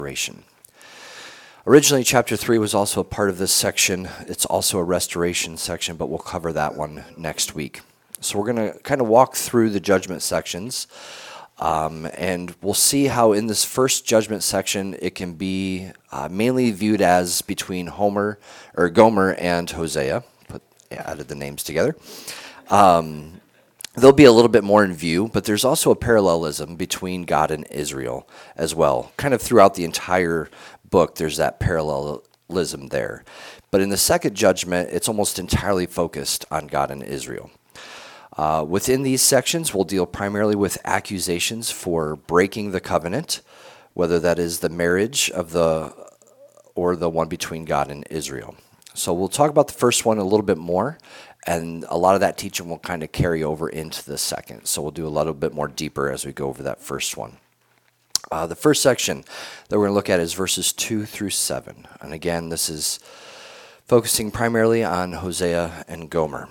restoration. Originally, chapter 3 was also a part of this section. It's also a restoration section, but we'll cover that one next week. So we're going to kind of walk through the judgment sections, and we'll see how in this first judgment section it can be mainly viewed as between Gomer and Hosea. Added the names together. There'll be a little bit more in view, but there's also a parallelism between God and Israel as well. Kind of throughout the entire book, there's that parallelism there. But in the second judgment, it's almost entirely focused on God and Israel. Within these sections, we'll deal primarily with accusations for breaking the covenant, whether that is the marriage or the one between God and Israel. So we'll talk about the first one a little bit more, and a lot of that teaching will kind of carry over into the second. So we'll do a little bit more deeper as we go over that first one. The first section that we're going to look at is verses 2 through 7. And again, this is focusing primarily on Hosea and Gomer.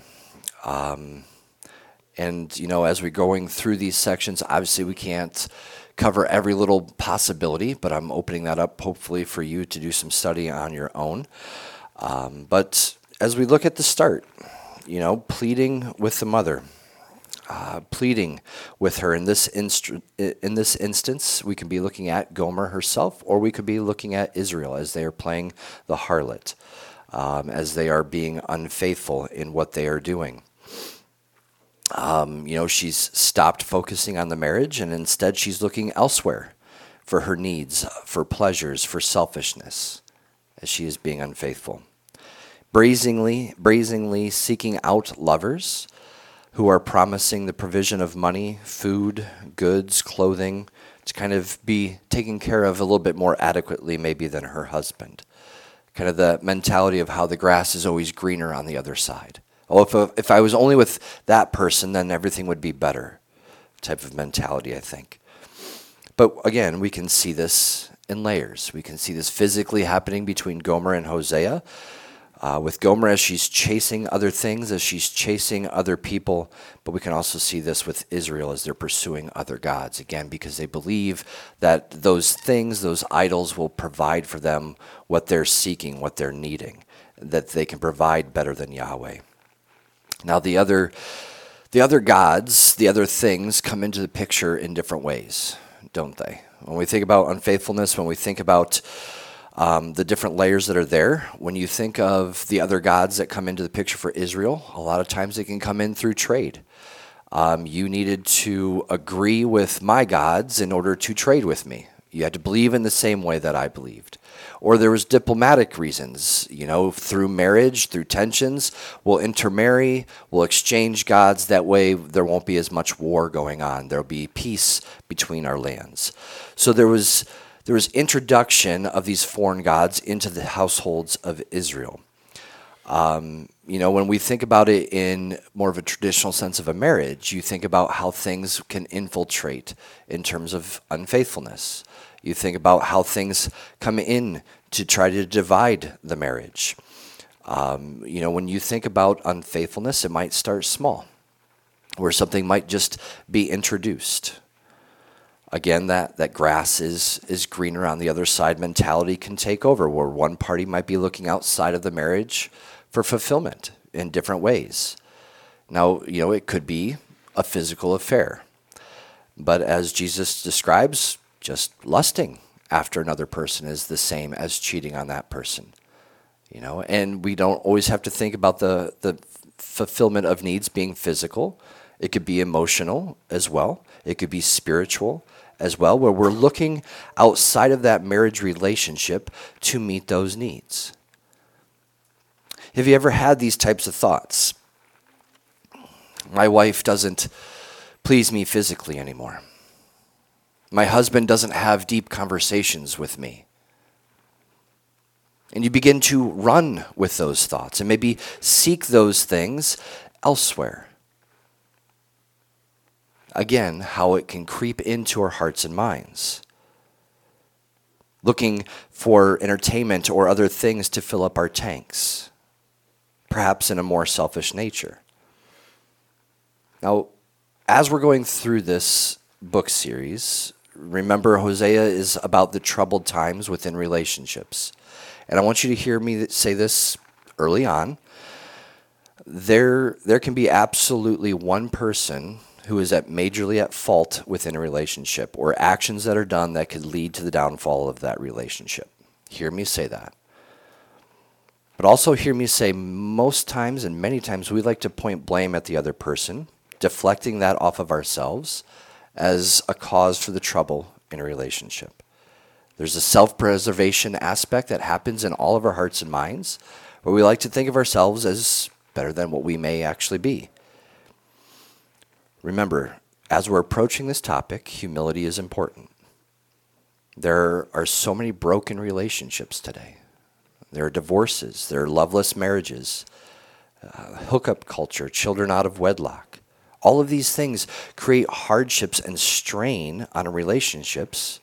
And, as we're going through these sections, obviously we can't cover every little possibility, but I'm opening that up hopefully for you to do some study on your own. But as we look at the start, pleading with the mother, pleading with her. In this instance, we can be looking at Gomer herself, or we could be looking at Israel as they are playing the harlot, as they are being unfaithful in what they are doing. She's stopped focusing on the marriage, and instead she's looking elsewhere for her needs, for pleasures, for selfishness, as she is being unfaithful. Brazenly seeking out lovers who are promising the provision of money, food, goods, clothing, to kind of be taken care of a little bit more adequately maybe than her husband. Kind of the mentality of how the grass is always greener on the other side. Oh, if I was only with that person, then everything would be better type of mentality, I think. But again, we can see this in layers. We can see this physically happening between Gomer and Hosea. With Gomer as she's chasing other things, as she's chasing other people, but we can also see this with Israel as they're pursuing other gods, again, because they believe that those things, those idols will provide for them what they're seeking, what they're needing, that they can provide better than Yahweh. Now the other gods, the other things come into the picture in different ways, don't they? When we think about unfaithfulness, when we think about the different layers that are there. When you think of the other gods that come into the picture for Israel, a lot of times they can come in through trade. You needed to agree with my gods in order to trade with me. You had to believe in the same way that I believed. Or there was diplomatic reasons, through marriage, through tensions. We'll intermarry, we'll exchange gods. That way there won't be as much war going on. There'll be peace between our lands. So there was introduction of these foreign gods into the households of Israel. When we think about it in more of a traditional sense of a marriage, you think about how things can infiltrate in terms of unfaithfulness. You think about how things come in to try to divide the marriage. When you think about unfaithfulness, it might start small, where something might just be introduced. Again, that grass is greener on the other side mentality can take over, where one party might be looking outside of the marriage for fulfillment in different ways. Now, it could be a physical affair. But as Jesus describes, just lusting after another person is the same as cheating on that person. And we don't always have to think about the fulfillment of needs being physical. It could be emotional as well. It could be spiritual as well, where we're looking outside of that marriage relationship to meet those needs. Have you ever had these types of thoughts? My wife doesn't please me physically anymore. My husband doesn't have deep conversations with me. And you begin to run with those thoughts and maybe seek those things elsewhere. Again, how it can creep into our hearts and minds. Looking for entertainment or other things to fill up our tanks, perhaps in a more selfish nature. Now, as we're going through this book series, Remember, Hosea is about the troubled times within relationships. And I want you to hear me say this early on. There can be absolutely one person who is majorly at fault within a relationship, or actions that are done that could lead to the downfall of that relationship. Hear me say that. But also hear me say, most times and many times we like to point blame at the other person, deflecting that off of ourselves as a cause for the trouble in a relationship. There's a self-preservation aspect that happens in all of our hearts and minds, where we like to think of ourselves as better than what we may actually be. Remember, as we're approaching this topic, humility is important. There are so many broken relationships today. There are divorces, there are loveless marriages, hookup culture, children out of wedlock. All of these things create hardships and strain on relationships,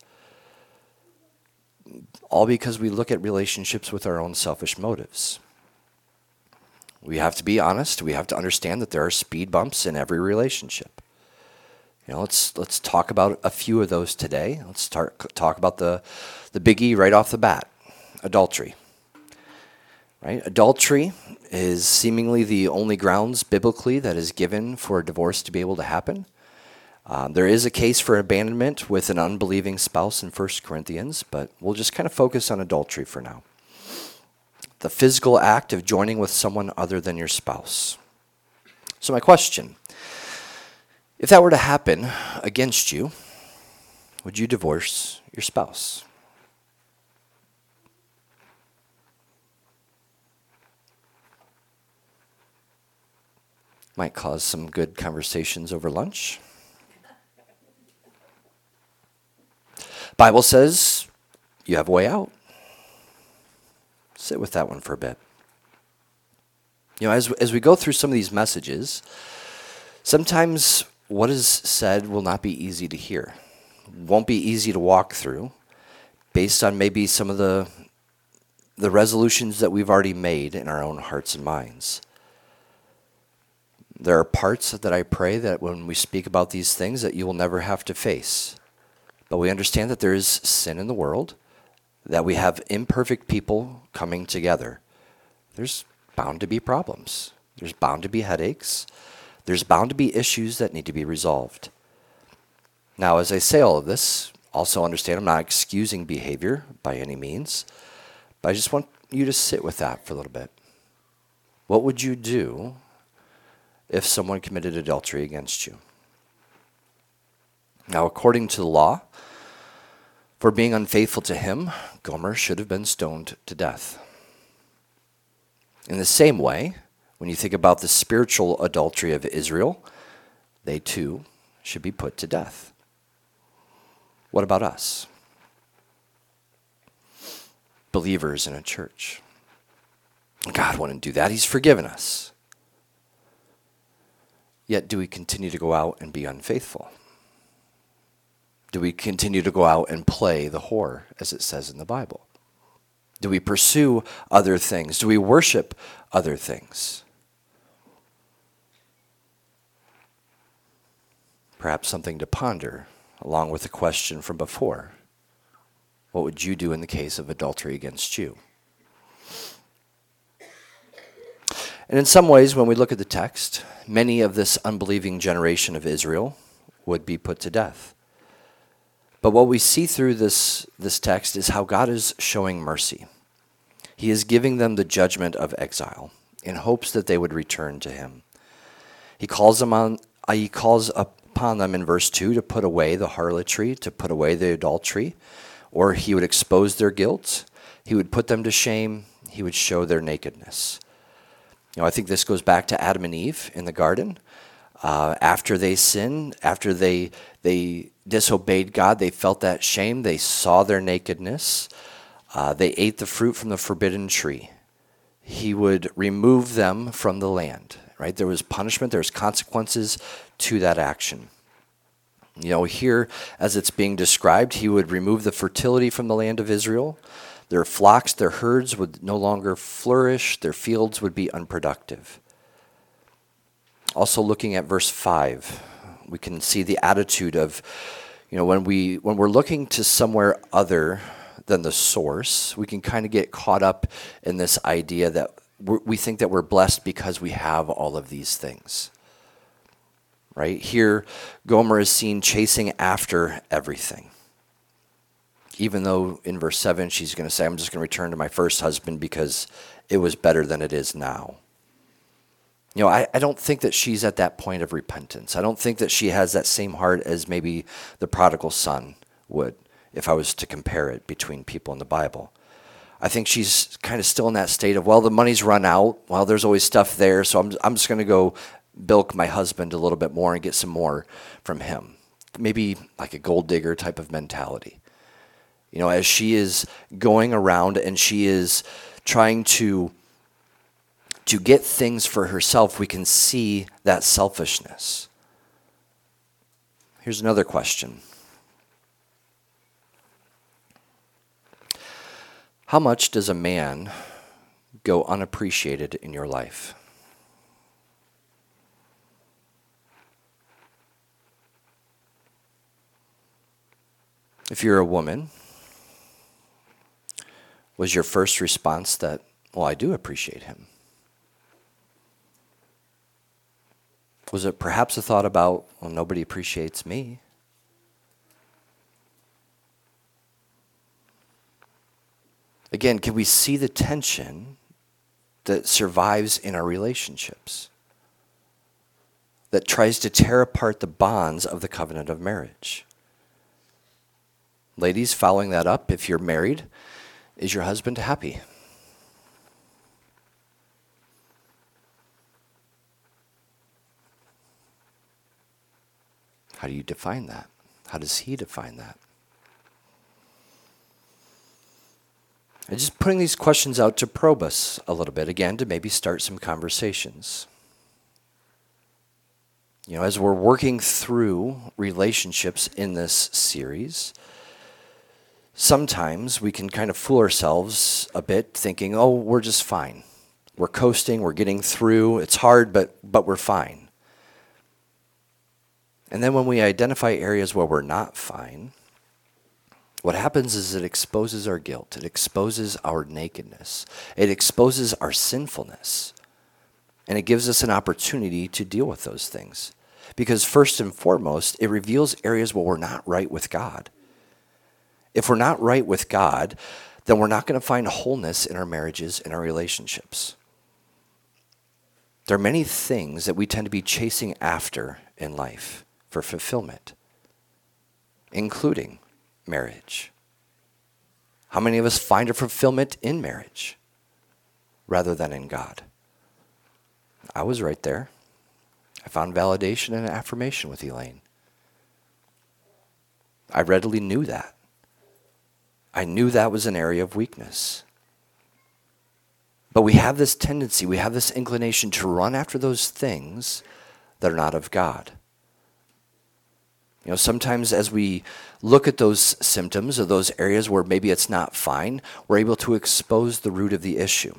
all because we look at relationships with our own selfish motives. We have to be honest. We have to understand that there are speed bumps in every relationship. Let's talk about a few of those today. Let's talk about the biggie right off the bat, adultery. Right? Adultery is seemingly the only grounds biblically that is given for a divorce to be able to happen. There is a case for abandonment with an unbelieving spouse in 1 Corinthians, but we'll just kind of focus on adultery for now. The physical act of joining with someone other than your spouse. So my question, if that were to happen against you, would you divorce your spouse? Might cause some good conversations over lunch. Bible says you have a way out. Sit with that one for a bit. As we go through some of these messages, sometimes what is said will not be easy to hear. Won't be easy to walk through based on maybe some of the resolutions that we've already made in our own hearts and minds. There are parts that I pray that when we speak about these things that you will never have to face. But we understand that there is sin in the world, that we have imperfect people coming together. There's bound to be problems. There's bound to be headaches. There's bound to be issues that need to be resolved. Now, as I say all of this, also understand I'm not excusing behavior by any means, but I just want you to sit with that for a little bit. What would you do if someone committed adultery against you? Now, according to the law, for being unfaithful to him, Gomer should have been stoned to death. In the same way, when you think about the spiritual adultery of Israel, they too should be put to death. What about us? Believers in a church. God wouldn't do that. He's forgiven us. Yet do we continue to go out and be unfaithful? Do we continue to go out and play the whore, as it says in the Bible? Do we pursue other things? Do we worship other things? Perhaps something to ponder, along with the question from before. What would you do in the case of adultery against you? And in some ways, when we look at the text, many of this unbelieving generation of Israel would be put to death. But what we see through this text is how God is showing mercy. He is giving them the judgment of exile in hopes that they would return to him. He calls upon them in verse 2 to put away the harlotry, to put away the adultery, or he would expose their guilt. He would put them to shame. He would show their nakedness. I think this goes back to Adam and Eve in the garden. After they sinned, after they disobeyed God, they felt that shame. They saw their nakedness. They ate the fruit from the forbidden tree. He would remove them from the land, right? There was punishment, there was consequences to that action. Here, as it's being described, he would remove the fertility from the land of Israel. Their flocks, their herds would no longer flourish. Their fields would be unproductive. Also looking at verse 5, we can see the attitude of When we're looking to somewhere other than the source, we can kind of get caught up in this idea that we think that we're blessed because we have all of these things. Right? Here, Gomer is seen chasing after everything. Even though in verse 7 she's going to say, I'm just going to return to my first husband because it was better than it is now. I don't think that she's at that point of repentance. I don't think that she has that same heart as maybe the prodigal son would, if I was to compare it between people in the Bible. I think she's kind of still in that state of, well, the money's run out. Well, there's always stuff there, so I'm just going to go bilk my husband a little bit more and get some more from him. Maybe like a gold digger type of mentality. As she is going around and she is trying to get things for herself, we can see that selfishness. Here's another question. How much does a man go unappreciated in your life? If you're a woman, was your first response that, well, I do appreciate him? Was it perhaps a thought about, well, nobody appreciates me? Again, can we see the tension that survives in our relationships, that tries to tear apart the bonds of the covenant of marriage? Ladies, following that up, if you're married, is your husband happy? How do you define that? How does he define that? And just putting these questions out to probe us a little bit, again, to maybe start some conversations. As we're working through relationships in this series, sometimes we can kind of fool ourselves a bit thinking, oh, we're just fine. We're coasting, we're getting through. It's hard, but we're fine. And then when we identify areas where we're not fine, what happens is it exposes our guilt. It exposes our nakedness. It exposes our sinfulness. And it gives us an opportunity to deal with those things. Because first and foremost, it reveals areas where we're not right with God. If we're not right with God, then we're not going to find wholeness in our marriages, in our relationships. There are many things that we tend to be chasing after in life for fulfillment, including marriage. How many of us find a fulfillment in marriage rather than in God? I was right there. I found validation and affirmation with Elaine. I readily knew that. I knew that was an area of weakness. But we have this tendency, we have this inclination to run after those things that are not of God. Sometimes as we look at those symptoms or those areas where maybe it's not fine, we're able to expose the root of the issue.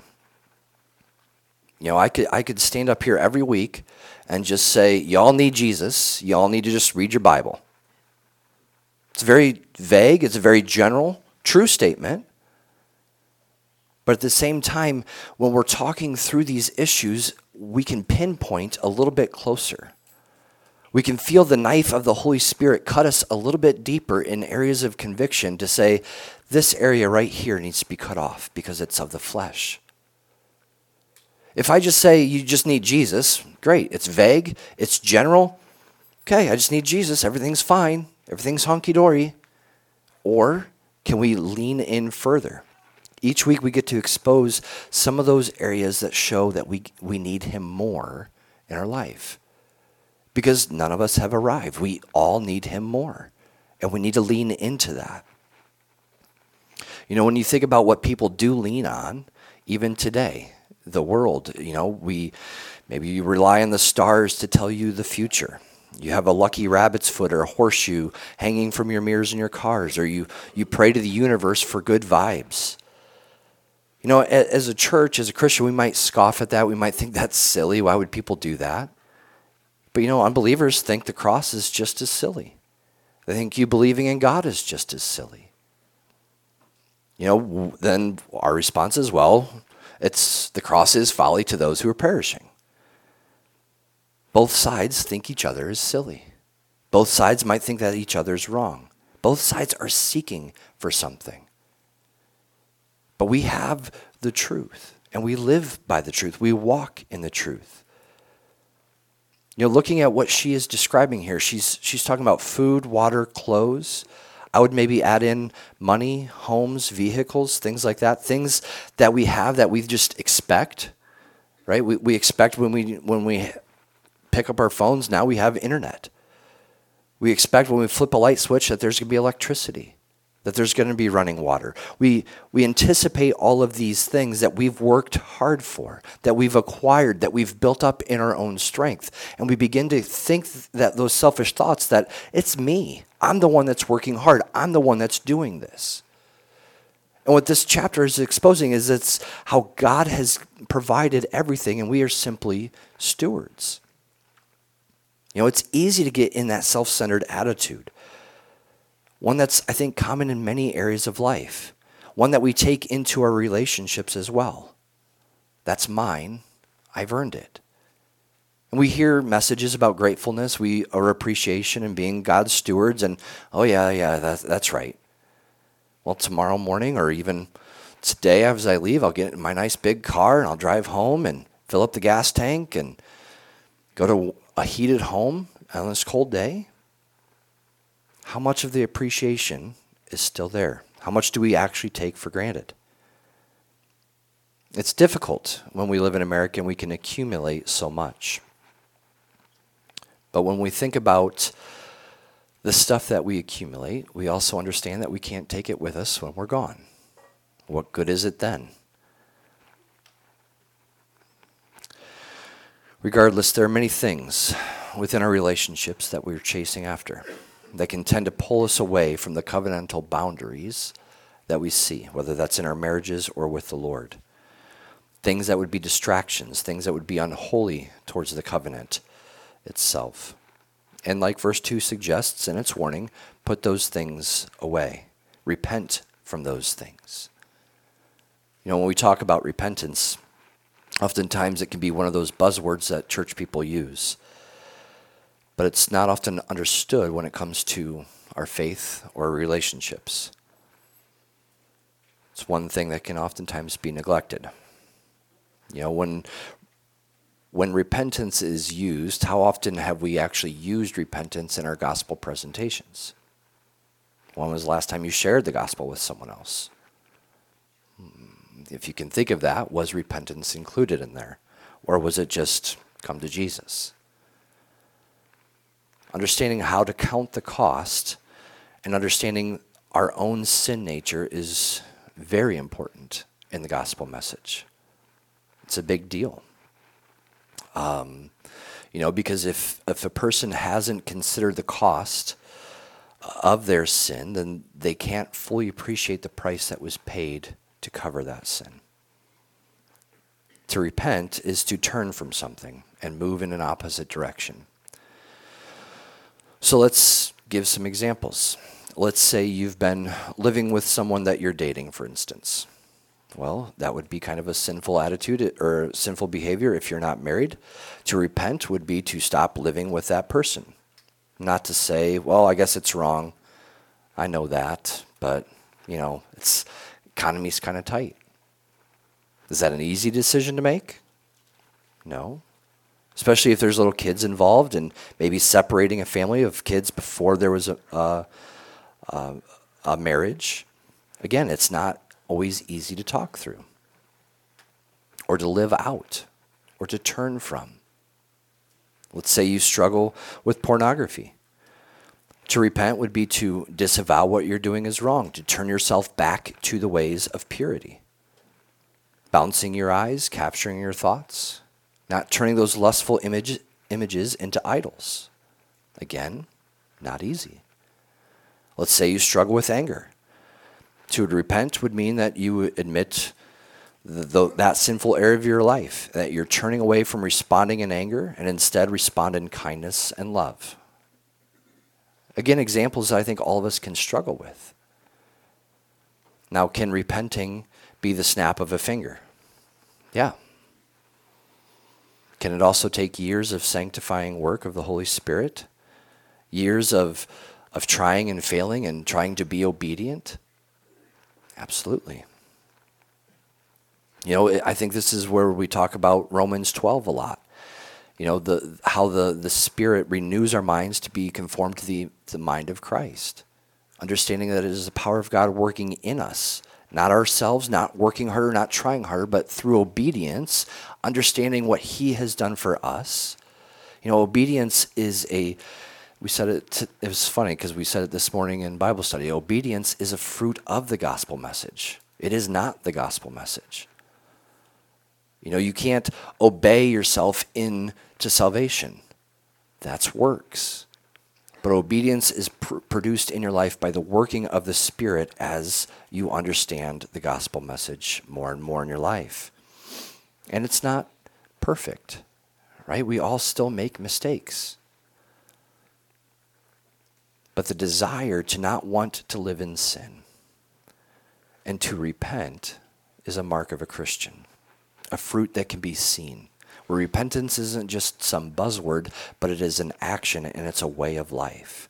I could stand up here every week and just say, y'all need Jesus, y'all need to just read your Bible. It's very vague, it's a very general, true statement. But at the same time, when we're talking through these issues, we can pinpoint a little bit closer. We can feel the knife of the Holy Spirit cut us a little bit deeper in areas of conviction to say, this area right here needs to be cut off because it's of the flesh. If I just say you just need Jesus, great. It's vague, it's general. Okay, I just need Jesus. Everything's fine. Everything's hunky-dory. Or can we lean in further? Each week we get to expose some of those areas that show that we need him more in our life. Because none of us have arrived. We all need him more. And we need to lean into that. When you think about what people do lean on, even today, the world, maybe you rely on the stars to tell you the future. You have a lucky rabbit's foot or a horseshoe hanging from your mirrors in your cars, or you pray to the universe for good vibes. As a church, as a Christian, we might scoff at that. We might think that's silly. Why would people do that? But unbelievers think the cross is just as silly. They think you believing in God is just as silly. Then our response is, well, the cross is folly to those who are perishing. Both sides think each other is silly. Both sides might think that each other is wrong. Both sides are seeking for something. But we have the truth, and we live by the truth. We walk in the truth. Looking at what she is describing here, she's talking about food, water, clothes. I would maybe add in money, homes, vehicles, things like that. Things that we have that we just expect, right? We expect when we pick up our phones, now we have internet. We expect when we flip a light switch that there's going to be electricity, that there's going to be running water. We anticipate all of these things that we've worked hard for, that we've acquired, that we've built up in our own strength. And we begin to think that those selfish thoughts that it's me. I'm the one that's working hard. I'm the one that's doing this. And what this chapter is exposing is it's how God has provided everything and we are simply stewards. It's easy to get in that self-centered attitude. One that's, I think, common in many areas of life. One that we take into our relationships as well. That's mine. I've earned it. And we hear messages about gratefulness, or appreciation and being God's stewards. And, oh, yeah, that's right. Well, tomorrow morning or even today as I leave, I'll get in my nice big car and I'll drive home and fill up the gas tank and go to a heated home on this cold day. How much of the appreciation is still there? How much do we actually take for granted? It's difficult when we live in America and we can accumulate so much. But when we think about the stuff that we accumulate, we also understand that we can't take it with us when we're gone. What good is it then? Regardless, there are many things within our relationships that we're chasing after that can tend to pull us away from the covenantal boundaries that we see, whether that's in our marriages or with the Lord. Things that would be distractions, things that would be unholy towards the covenant itself. And like verse 2 suggests in its warning, put those things away. Repent from those things. When we talk about repentance, oftentimes it can be one of those buzzwords that church people use. But it's not often understood when it comes to our faith or relationships. It's one thing that can oftentimes be neglected. When repentance is used, how often have we actually used repentance in our gospel presentations? When was the last time you shared the gospel with someone else? If you can think of that, was repentance included in there? Or was it just come to Jesus? Understanding how to count the cost and understanding our own sin nature is very important in the gospel message. It's a big deal. Because if a person hasn't considered the cost of their sin, then they can't fully appreciate the price that was paid to cover that sin. To repent is to turn from something and move in an opposite direction. So let's give some examples. Let's say you've been living with someone that you're dating, for instance. Well, that would be kind of a sinful attitude or sinful behavior if you're not married. To repent would be to stop living with that person. Not to say, well, I guess it's wrong. I know that, but, economy's kind of tight. Is that an easy decision to make? No. Especially if there's little kids involved and maybe separating a family of kids before there was a marriage. Again, it's not always easy to talk through or to live out or to turn from. Let's say you struggle with pornography. To repent would be to disavow what you're doing is wrong, to turn yourself back to the ways of purity. Bouncing your eyes, capturing your thoughts, not turning those lustful images into idols. Again, not easy. Let's say you struggle with anger. To repent would mean that you admit that sinful area of your life, that you're turning away from responding in anger and instead respond in kindness and love. Again, examples that I think all of us can struggle with. Now, can repenting be the snap of a finger? Yeah. Can it also take years of sanctifying work of the Holy Spirit? Years of trying and failing and trying to be obedient? Absolutely. I think this is where we talk about Romans 12 a lot. How the Spirit renews our minds to be conformed to the mind of Christ. Understanding that it is the power of God working in us. Not ourselves, not working harder, not trying harder, but through obedience, understanding what he has done for us. Obedience is we said it was funny because we said it this morning in Bible study. Obedience is a fruit of the gospel message. It is not the gospel message. You can't obey yourself into salvation. That's works. But obedience is produced in your life by the working of the Spirit as you understand the gospel message more and more in your life. And it's not perfect, right? We all still make mistakes. But the desire to not want to live in sin and to repent is a mark of a Christian, a fruit that can be seen. Where repentance isn't just some buzzword, but it is an action and it's a way of life.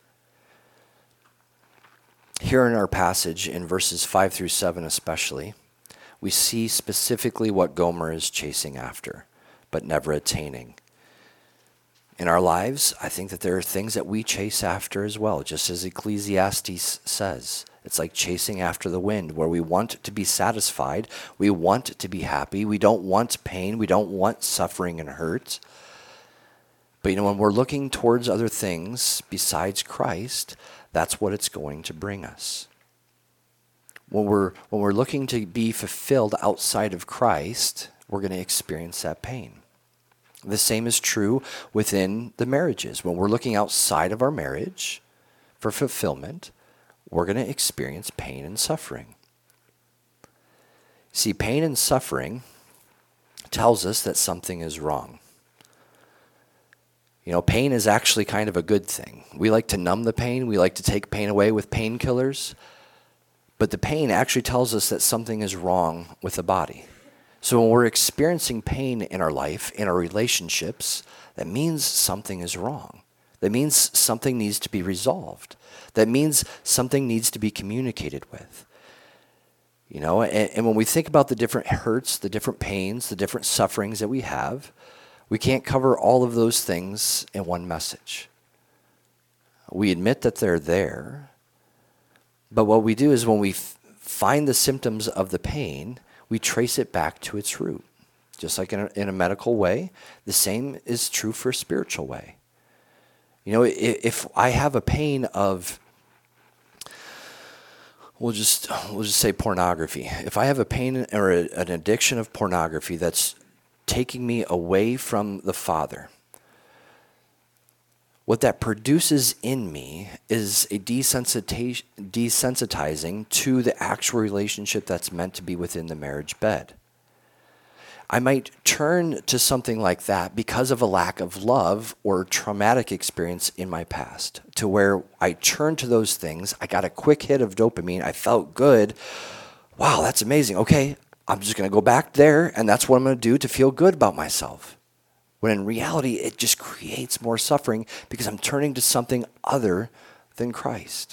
Here in our passage, in verses 5 through 7 especially, we see specifically what Gomer is chasing after, but never attaining. In our lives, I think that there are things that we chase after as well, just as Ecclesiastes says. It's like chasing after the wind, where we want to be satisfied, we want to be happy, we don't want pain, we don't want suffering and hurt. But when we're looking towards other things besides Christ, that's what it's going to bring us. When we're looking to be fulfilled outside of Christ, we're going to experience that pain. The same is true within the marriages. When we're looking outside of our marriage for fulfillment, we're going to experience pain and suffering. See, pain and suffering tells us that something is wrong. Pain is actually kind of a good thing. We like to numb the pain. We like to take pain away with painkillers. But the pain actually tells us that something is wrong with the body. So when we're experiencing pain in our life, in our relationships, that means something is wrong. That means something needs to be resolved. That means something needs to be communicated with. And when we think about the different hurts, the different pains, the different sufferings that we have, we can't cover all of those things in one message. We admit that they're there, but what we do is when we find the symptoms of the pain, we trace it back to its root. Just like in a medical way, the same is true for a spiritual way. If I have a pain of, we'll just say pornography. If I have a pain or an addiction of pornography that's taking me away from the Father, what that produces in me is a desensitizing to the actual relationship that's meant to be within the marriage bed. I might turn to something like that because of a lack of love or traumatic experience in my past, to where I turn to those things. I got a quick hit of dopamine. I felt good. Wow, that's amazing. Okay, I'm just going to go back there, and that's what I'm going to do to feel good about myself. When in reality, it just creates more suffering because I'm turning to something other than Christ.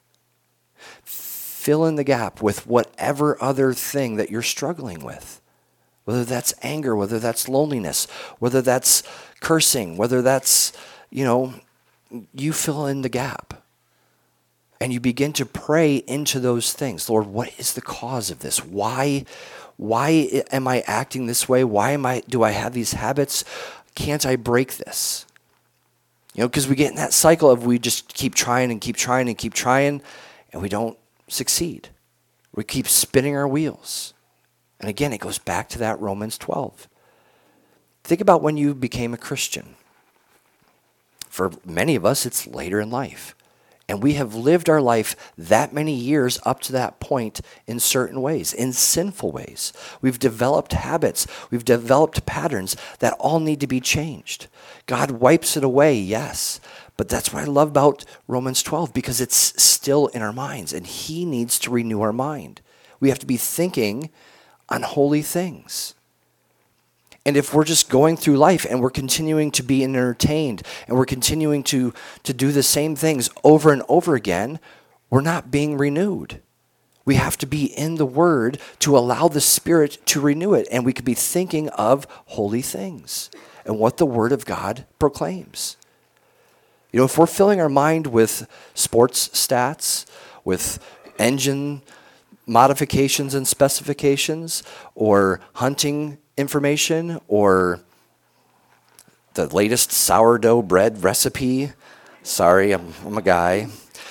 Fill in the gap with whatever other thing that you're struggling with. Whether that's anger, whether that's loneliness, whether that's cursing, whether that's, you fill in the gap. And you begin to pray into those things. Lord, what is the cause of this? Why am I acting this way? Do I have these habits? Can't I break this? Because we get in that cycle of we just keep trying and keep trying and keep trying, and we don't succeed. We keep spinning our wheels. And again, it goes back to that Romans 12. Think about when you became a Christian. For many of us, it's later in life. And we have lived our life that many years up to that point in certain ways, in sinful ways. We've developed habits. We've developed patterns that all need to be changed. God wipes it away, yes. But that's what I love about Romans 12, because it's still in our minds, and he needs to renew our mind. We have to be thinking on holy things. And if we're just going through life and we're continuing to be entertained and we're continuing to do the same things over and over again, we're not being renewed. We have to be in the Word to allow the Spirit to renew it. And we could be thinking of holy things and what the Word of God proclaims. You know, if we're filling our mind with sports stats, with engine modifications and specifications, or hunting information, or the latest sourdough bread recipe. Sorry, I'm a guy.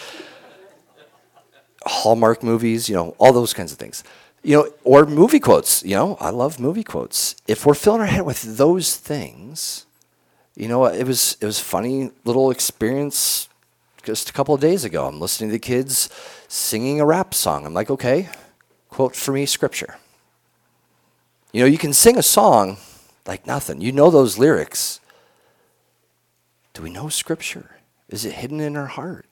Hallmark movies, all those kinds of things. Or movie quotes. I love movie quotes. If we're filling our head with those things, it was funny little experience just a couple of days ago. I'm listening to the kids singing a rap song. I'm like, okay, quote for me scripture. You can sing a song like nothing. You know those lyrics. Do we know scripture? Is it hidden in our heart?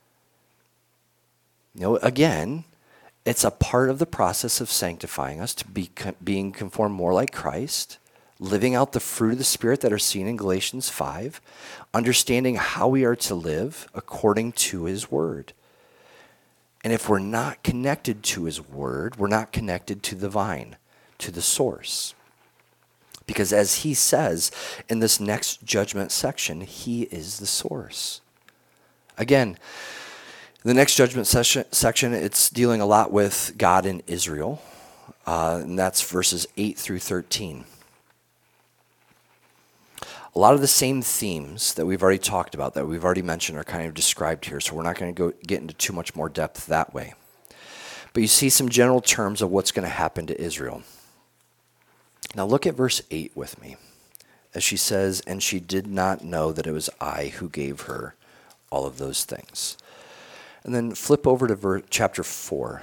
Again, it's a part of the process of sanctifying us to be being conformed more like Christ, living out the fruit of the Spirit that are seen in Galatians 5, understanding how we are to live according to His Word. And if we're not connected to His Word, we're not connected to the vine, to the source. Because as he says in this next judgment section, he is the source. Again, the next judgment section, it's dealing a lot with God and Israel. And that's verses 8 through 13. A lot of the same themes that we've already talked about, that we've already mentioned, are kind of described here. So we're not going to get into too much more depth that way. But you see some general terms of what's going to happen to Israel. Now look at verse 8 with me, as she says, "And she did not know that it was I who gave her all of those things." And then flip over to chapter 4.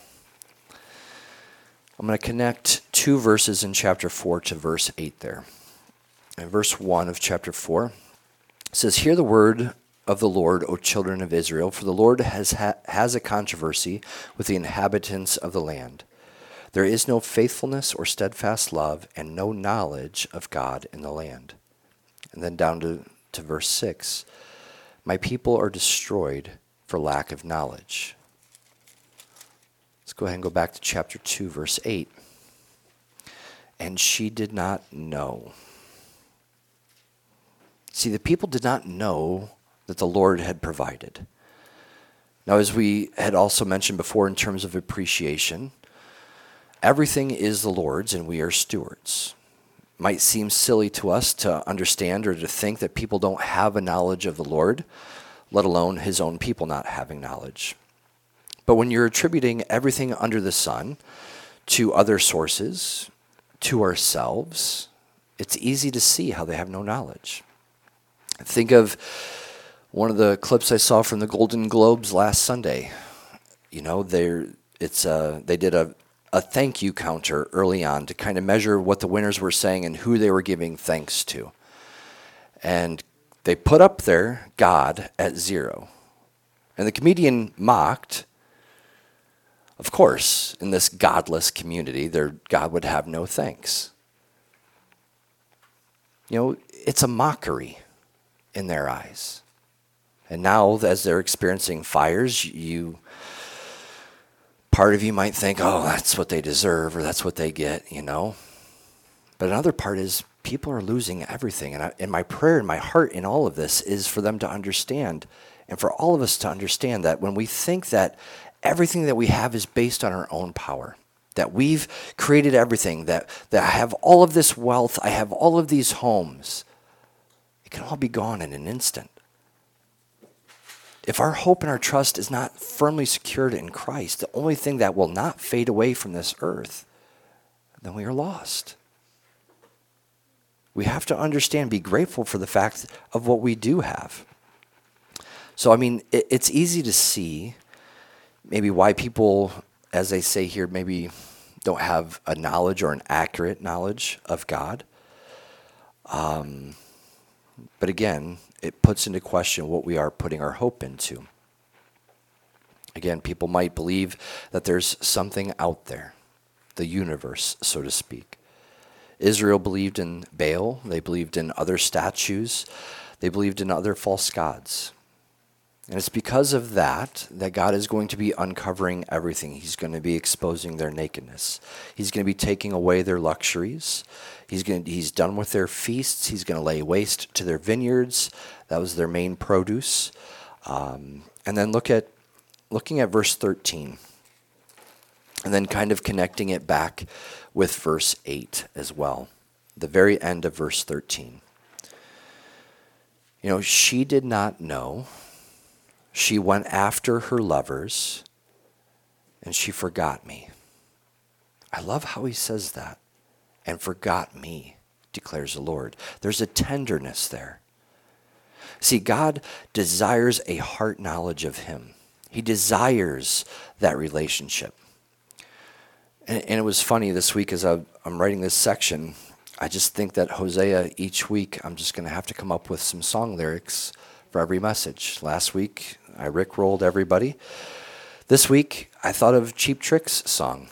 I'm going to connect two verses in chapter 4 to verse 8 there. In verse 1 of chapter 4, it says, "Hear the word of the Lord, O children of Israel, for the Lord has a controversy with the inhabitants of the land. There is no faithfulness or steadfast love and no knowledge of God in the land." And then down to verse 6, "My people are destroyed for lack of knowledge." Let's go ahead and go back to chapter 2, verse 8. "And she did not know." See, the people did not know that the Lord had provided. Now, as we had also mentioned before in terms of appreciation, everything is the Lord's and we are stewards. It might seem silly to us to understand or to think that people don't have a knowledge of the Lord, let alone His own people not having knowledge. But when you're attributing everything under the sun to other sources, to ourselves, it's easy to see how they have no knowledge. Think of one of the clips I saw from the Golden Globes last Sunday. They did a thank you counter early on to kind of measure what the winners were saying and who they were giving thanks to. And they put up there God at 0. And the comedian mocked, of course, in this godless community, their God would have no thanks. It's a mockery in their eyes. And now, as they're experiencing fires, part of you might think, oh, that's what they deserve, or that's what they get, But another part is people are losing everything. And my prayer in my heart in all of this is for them to understand, and for all of us to understand, that when we think that everything that we have is based on our own power, that we've created everything, that I have all of this wealth, I have all of these homes, it can all be gone in an instant. If our hope and our trust is not firmly secured in Christ, the only thing that will not fade away from this earth, then we are lost. We have to understand, be grateful for the fact of what we do have. So, it's easy to see maybe why people, as they say here, maybe don't have a knowledge or an accurate knowledge of God. But again, it puts into question what we are putting our hope into. Again, people might believe that there's something out there, the universe, so to speak. Israel believed in Baal. They believed in other statues. They believed in other false gods. And it's because of that God is going to be uncovering everything. He's going to be exposing their nakedness. He's going to be taking away their luxuries. He's done with their feasts. He's going to lay waste to their vineyards. That was their main produce. And then looking at verse 13, and then kind of connecting it back with verse 8 as well, the very end of verse 13. She did not know. She went after her lovers, and she forgot me. I love how he says that. And forgot me, declares the Lord. There's a tenderness there. See, God desires a heart knowledge of him. He desires that relationship. And it was funny this week as I'm writing this section, I just think that Hosea, each week, I'm just going to have to come up with some song lyrics for every message. Last week, I rickrolled everybody. This week, I thought of Cheap Trick's song.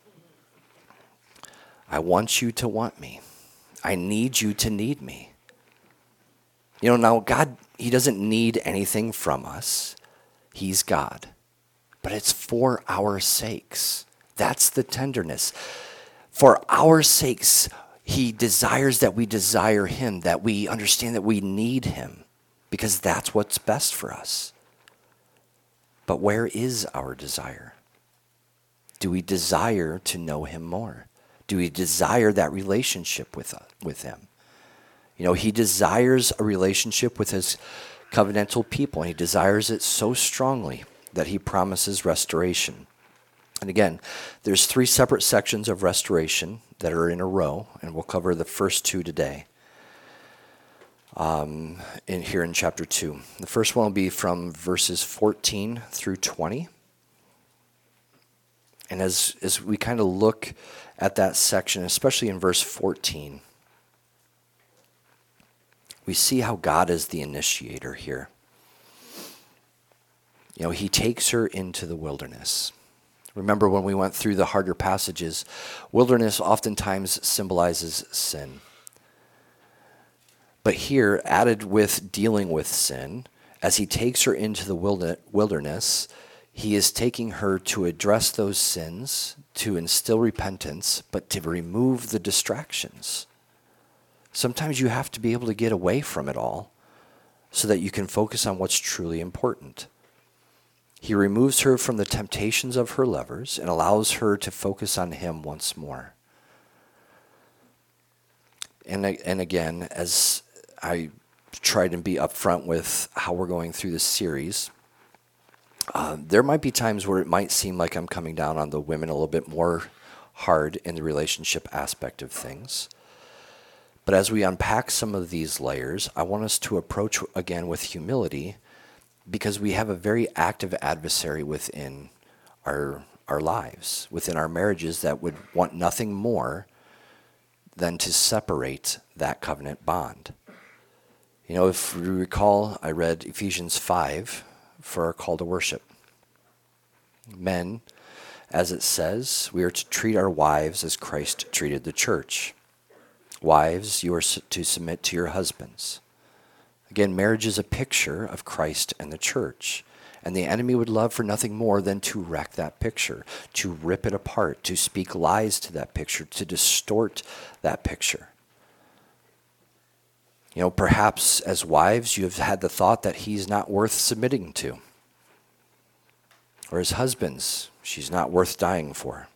I want you to want me. I need you to need me. Now God, he doesn't need anything from us. He's God. But it's for our sakes. That's the tenderness. For our sakes, he desires that we desire him, that we understand that we need him, because that's what's best for us. But where is our desire? Do we desire to know him more? Do we desire that relationship with him? He desires a relationship with his covenantal people. He desires it so strongly that he promises restoration. And again, there's 3 separate sections of restoration that are in a row, and we'll cover the first 2 today. Here in chapter 2. The first one will be from verses 14 through 20. And as we kind of look at that section, especially in verse 14, we see how God is the initiator here. He takes her into the wilderness. Remember when we went through the harder passages, wilderness oftentimes symbolizes sin. But here, added with dealing with sin, as he takes her into the wilderness, he is taking her to address those sins, to instill repentance, but to remove the distractions. Sometimes you have to be able to get away from it all so that you can focus on what's truly important. He removes her from the temptations of her lovers and allows her to focus on him once more. And again, as I tried to be upfront with how we're going through this series, there might be times where it might seem like I'm coming down on the women a little bit more hard in the relationship aspect of things. But as we unpack some of these layers, I want us to approach again with humility, because we have a very active adversary within our lives, within our marriages, that would want nothing more than to separate that covenant bond. If you recall, I read Ephesians 5 for our call to worship. Men, as it says, we are to treat our wives as Christ treated the church. Wives, you are to submit to your husbands. Again, marriage is a picture of Christ and the church. And the enemy would love for nothing more than to wreck that picture, to rip it apart, to speak lies to that picture, to distort that picture. Perhaps as wives, you have had the thought that he's not worth submitting to. Or as husbands, she's not worth dying for.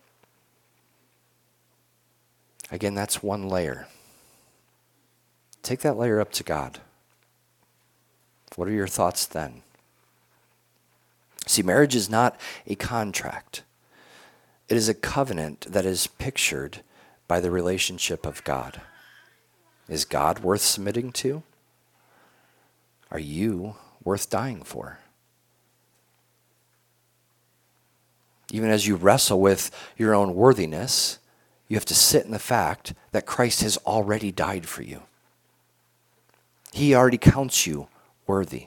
Again, that's one layer. Take that layer up to God. What are your thoughts then? See, marriage is not a contract. It is a covenant that is pictured by the relationship of God. Is God worth submitting to? Are you worth dying for? Even as you wrestle with your own worthiness, you have to sit in the fact that Christ has already died for you. He already counts you worthy.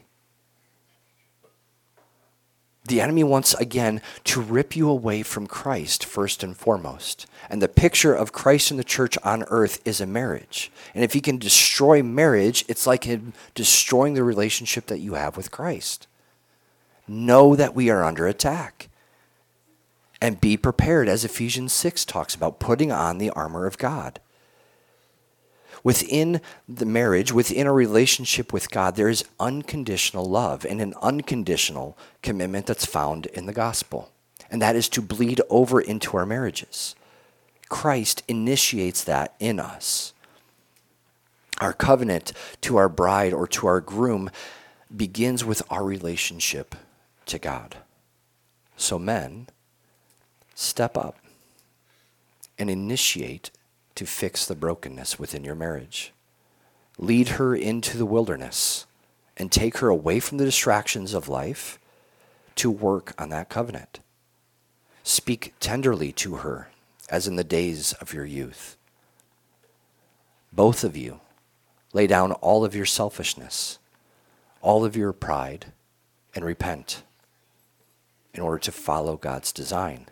The enemy wants, again, to rip you away from Christ first and foremost. And the picture of Christ and the church on earth is a marriage. And if he can destroy marriage, it's like him destroying the relationship that you have with Christ. Know that we are under attack. And be prepared, as Ephesians 6 talks about, putting on the armor of God. Within the marriage, within a relationship with God, there is unconditional love and an unconditional commitment that's found in the gospel. And that is to bleed over into our marriages. Christ initiates that in us. Our covenant to our bride or to our groom begins with our relationship to God. So men, step up and initiate to fix the brokenness within your marriage. Lead her into the wilderness and take her away from the distractions of life to work on that covenant. Speak tenderly to her as in the days of your youth. Both of you lay down all of your selfishness, all of your pride, and repent in order to follow God's design.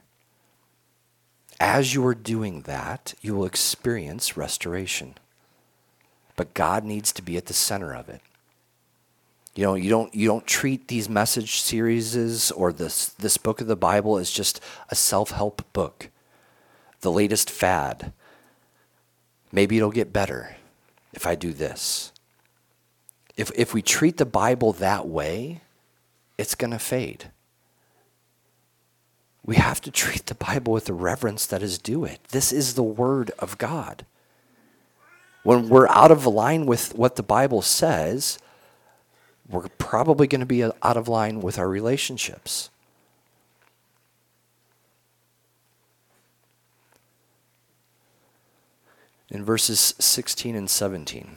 As you are doing that, you will experience restoration. But God needs to be at the center of it. You don't treat these message series or this book of the Bible as just a self-help book, the latest fad. Maybe it'll get better if I do this. If we treat the Bible that way, it's going to fade. We have to treat the Bible with the reverence that is due it. This is the Word of God. When we're out of line with what the Bible says, we're probably going to be out of line with our relationships. In verses 16 and 17,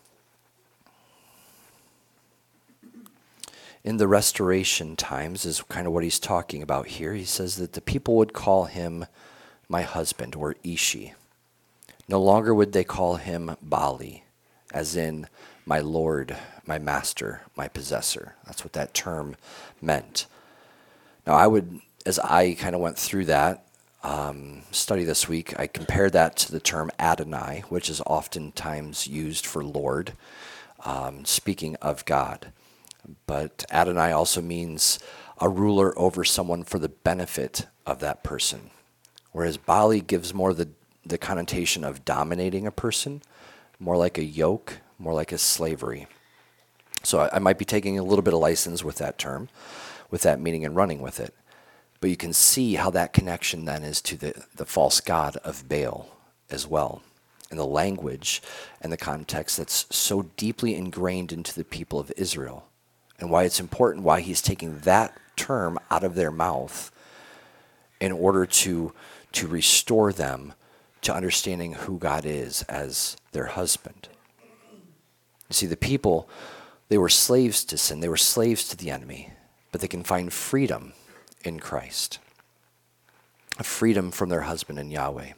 in the restoration times is kind of what he's talking about here. He says that the people would call him my husband, or Ishi. No longer would they call him Bali, as in my Lord, my master, my possessor. That's what that term meant. Now as I kind of went through that study this week, I compared that to the term Adonai, which is oftentimes used for Lord, speaking of God. But Adonai also means a ruler over someone for the benefit of that person. Whereas Bali gives more the connotation of dominating a person, more like a yoke, more like a slavery. So I might be taking a little bit of license with that term, with that meaning, and running with it. But you can see how that connection then is to the false god of Baal as well. And the language and the context that's so deeply ingrained into the people of Israel. And why it's important, why he's taking that term out of their mouth in order to restore them to understanding who God is as their husband. You see, the people, they were slaves to sin. They were slaves to the enemy. But they can find freedom in Christ. A freedom from their husband in Yahweh.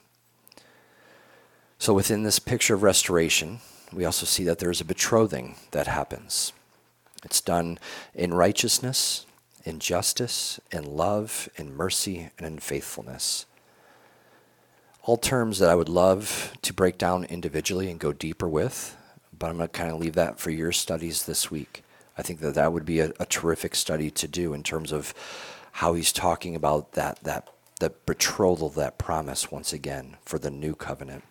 So within this picture of restoration, we also see that there is a betrothing that happens. It's done in righteousness, in justice, in love, in mercy, and in faithfulness. All terms that I would love to break down individually and go deeper with, but I'm going to kind of leave that for your studies this week. I think that would be a terrific study to do in terms of how he's talking about the betrothal, that promise once again for the new covenant.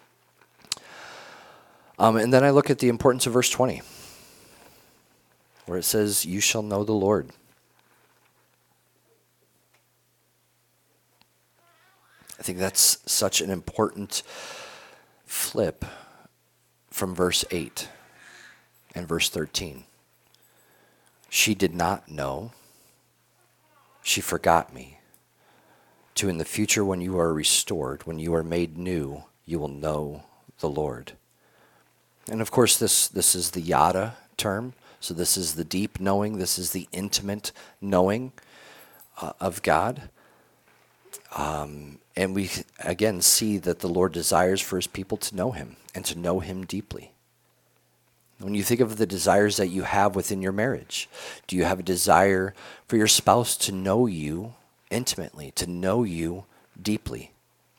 And then I look at the importance of verse 20. Where it says, you shall know the Lord. I think that's such an important flip from verse 8 and verse 13. She did not know. She forgot me. To in the future when you are restored, when you are made new, you will know the Lord. And of course this is the yada term. So this is the deep knowing. This is the intimate knowing of God. And we, again, see that the Lord desires for his people to know him and to know him deeply. When you think of the desires that you have within your marriage, do you have a desire for your spouse to know you intimately, to know you deeply?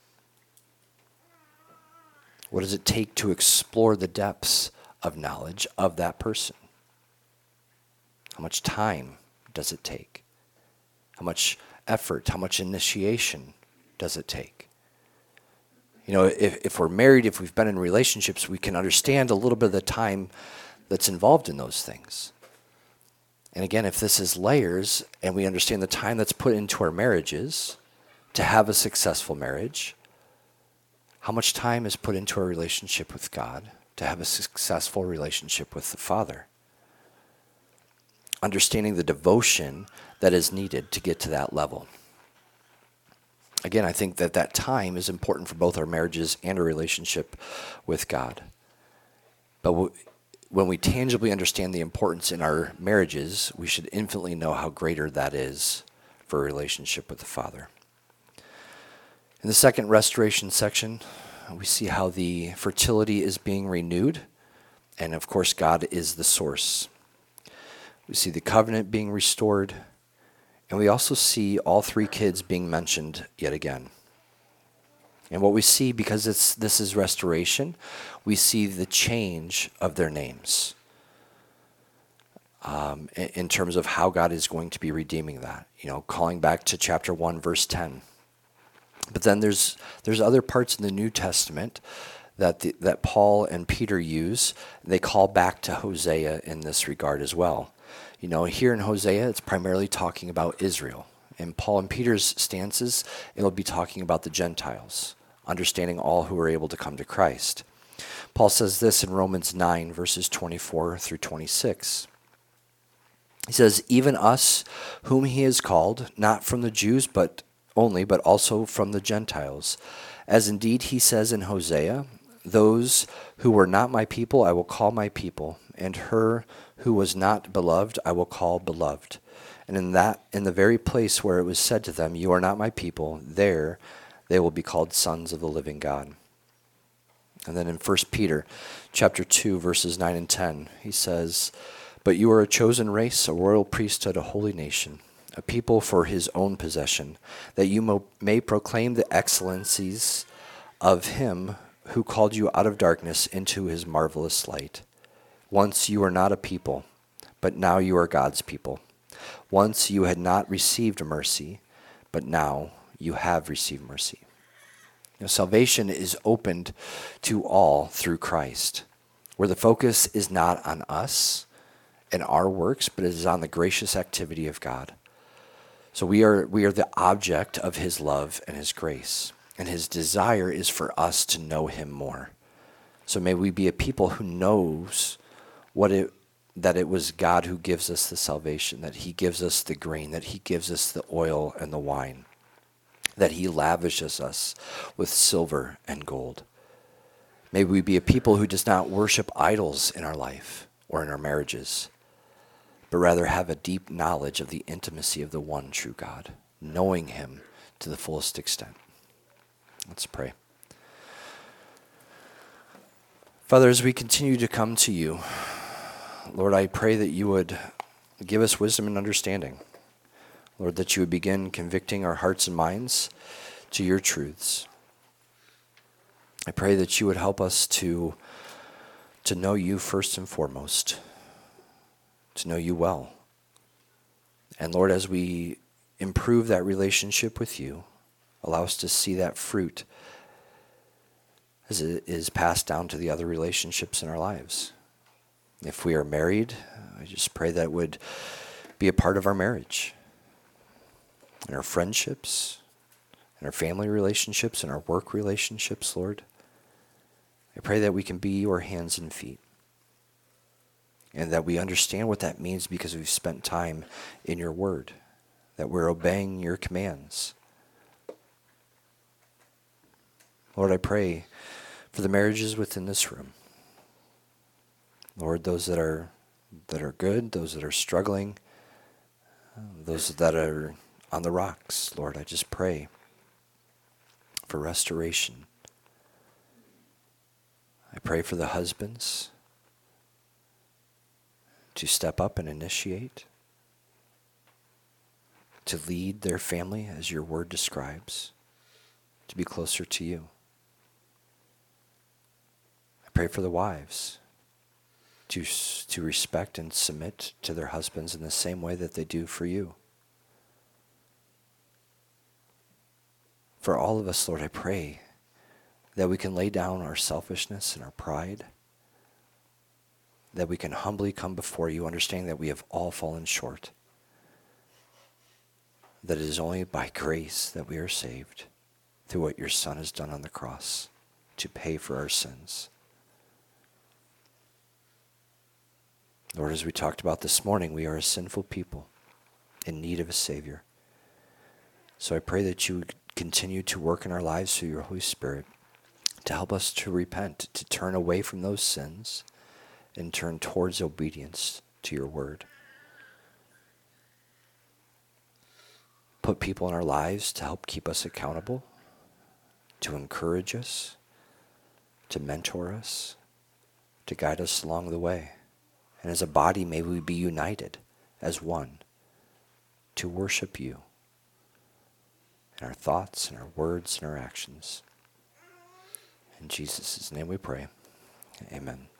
What does it take to explore the depths of knowledge of that person? How much time does it take? How much effort, how much initiation does it take? You know, if we're married, if we've been in relationships, we can understand a little bit of the time that's involved in those things. And again, if this is layers and we understand the time that's put into our marriages to have a successful marriage, how much time is put into our relationship with God to have a successful relationship with the Father? Understanding the devotion that is needed to get to that level. Again, I think that time is important for both our marriages and our relationship with God. But when we tangibly understand the importance in our marriages, we should infinitely know how greater that is for a relationship with the Father. In the second restoration section, we see how the fertility is being renewed, and of course, God is the source. We see the covenant being restored, and we also see all three kids being mentioned yet again. And what we see, because this is restoration, we see the change of their names in terms of how God is going to be redeeming that. You know, calling back to chapter 1, verse 10. But then there's other parts in the New Testament that Paul and Peter use. They call back to Hosea in this regard as well. You know, here in Hosea, it's primarily talking about Israel. In Paul and Peter's stances, it'll be talking about the Gentiles, understanding all who are able to come to Christ. Paul says this in Romans 9, verses 24 through 26. He says, "Even us, whom he has called, not from the Jews but also from the Gentiles. As indeed he says in Hosea, those who were not my people I will call my people, and her who was not beloved I will call beloved. And in the very place where it was said to them, you are not my people, there they will be called sons of the living God." And then in 1 Peter chapter 2, verses 9 and 10, he says, "But you are a chosen race, a royal priesthood, a holy nation, a people for his own possession, that you may proclaim the excellencies of him who called you out of darkness into his marvelous light. Once you were not a people, but now you are God's people. Once you had not received mercy, but now you have received mercy." You know, salvation is opened to all through Christ, where the focus is not on us and our works, but it is on the gracious activity of God. So we are the object of his love and his grace, and his desire is for us to know him more. So may we be a people who knows that it was God who gives us the salvation, that he gives us the grain, that he gives us the oil and the wine, that he lavishes us with silver and gold. May we be a people who does not worship idols in our life or in our marriages, but rather have a deep knowledge of the intimacy of the one true God, knowing him to the fullest extent. Let's pray. Father, as we continue to come to you, Lord, I pray that you would give us wisdom and understanding. Lord, that you would begin convicting our hearts and minds to your truths. I pray that you would help us to know you first and foremost, to know you well. And Lord, as we improve that relationship with you, allow us to see that fruit as it is passed down to the other relationships in our lives. If we are married, I just pray that it would be a part of our marriage, in our friendships, in our family relationships, in our work relationships, Lord. I pray that we can be your hands and feet, and that we understand what that means because we've spent time in your word, that we're obeying your commands. Lord, I pray for the marriages within this room. Lord, those that are good, those that are struggling, those that are on the rocks, Lord, I just pray for restoration. I pray for the husbands. to step up and initiate, to lead their family as your word describes, to be closer to you. I pray for the wives to respect and submit to their husbands in the same way that they do for you. For all of us, Lord, I pray that we can lay down our selfishness and our pride, that we can humbly come before you, understanding that we have all fallen short, that it is only by grace that we are saved through what your Son has done on the cross to pay for our sins. Lord, as we talked about this morning, we are a sinful people in need of a Savior. So I pray that you would continue to work in our lives through your Holy Spirit to help us to repent, to turn away from those sins and turn towards obedience to your word. Put people in our lives to help keep us accountable, to encourage us, to mentor us, to guide us along the way. And as a body, may we be united as one to worship you in our thoughts, in our words, and our actions. In Jesus' name we pray. Amen.